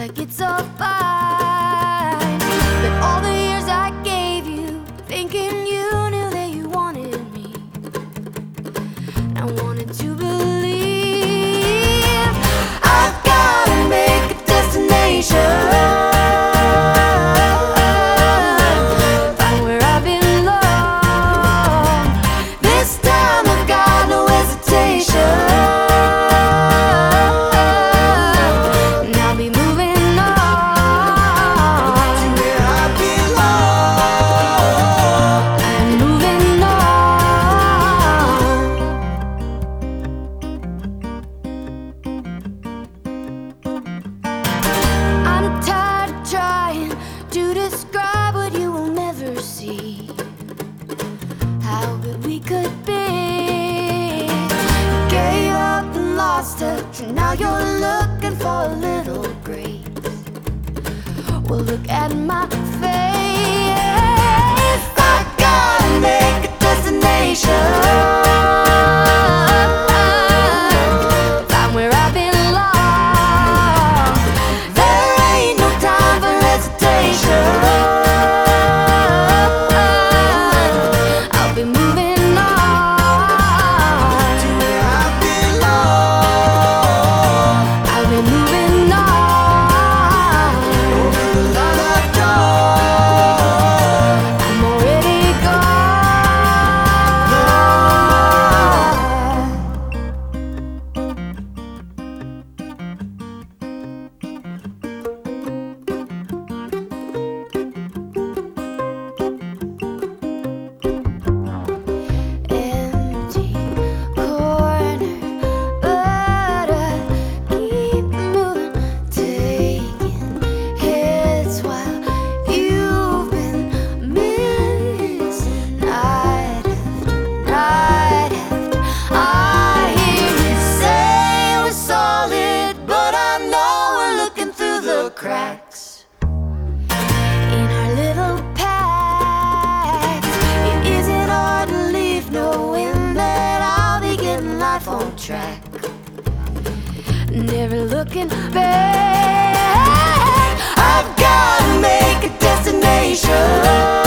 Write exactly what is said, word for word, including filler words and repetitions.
like it's all fine. But all the years I gave you, thinking you knew that you wanted me, and I wanted to believe. I've gotta make a destination, find where I belong. This time I've got no hesitation. To describe what you will never see, how good we could be. You gave up and lost touch, and now you're looking for a little grace. Well, look at my face. I gotta make a destination, find where I belong. There ain't no time for hesitation. I'll be moving on to where I belong. I'll be moving on over the line I've drawn. I'm already cracks in our little packs. It isn't hard to leave knowing that I'll be getting life on track, never looking back. I've gotta make a destination.